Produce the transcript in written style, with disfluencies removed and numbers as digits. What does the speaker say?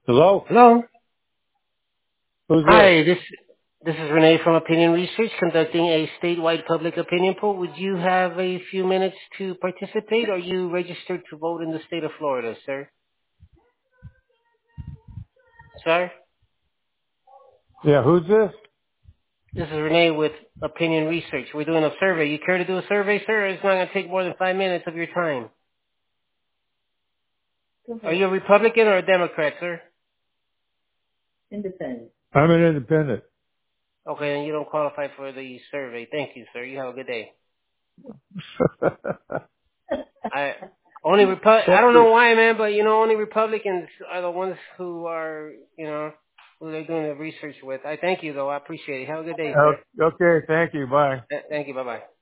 Hello? Hello. Who's this? Hi, this is Renee from Opinion Research conducting a statewide public opinion poll. Would you have a few minutes to participate? Are you registered to vote in the state of Florida, sir? Sir? Yeah, who's this? This is Renee with Opinion Research. We're doing a survey. You care to do a survey, sir? It's not going to take more than 5 minutes of your time. Are you a Republican or a Democrat, sir? I'm an independent. Okay, then you don't qualify for the survey. Thank you, sir. You have a good day. I I Fuck don't you. know why, man, but only Republicans are the ones who are, who they're doing the research with. I thank you though. I appreciate it. Have a good day, sir. Okay, thank you. Bye. Thank you. Bye bye.